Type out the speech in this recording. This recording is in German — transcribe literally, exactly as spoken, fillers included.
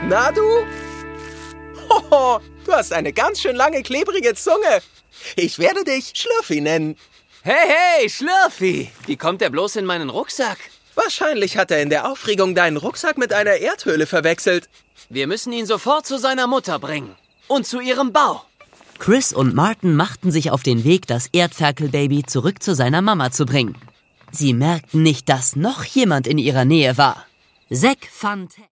Na du? Hoho, du hast eine ganz schön lange, klebrige Zunge. Ich werde dich Schlürfi nennen. Hey, hey, Schlürfi! Wie kommt er bloß in meinen Rucksack? Wahrscheinlich hat er in der Aufregung deinen Rucksack mit einer Erdhöhle verwechselt. Wir müssen ihn sofort zu seiner Mutter bringen. Und zu ihrem Bau. Chris und Martin machten sich auf den Weg, das Erdferkelbaby zurück zu seiner Mama zu bringen. Sie merkten nicht, dass noch jemand in ihrer Nähe war. Zack fand...